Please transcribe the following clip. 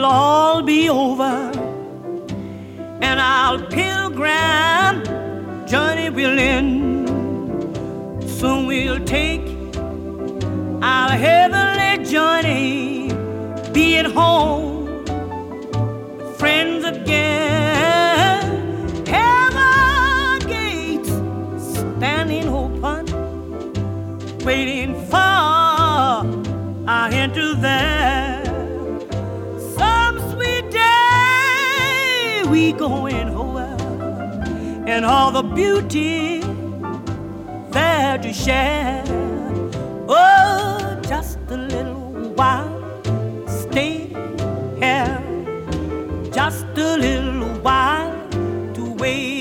all be over, and our pilgrim journey will end. Soon we'll take our heavenly journey, be at home with friends again. Heaven gates standing open, waiting for our enter there. Some sweet day we going over, and all the beauty there to share. Oh, just a little while, stay here. Just a little while to wait.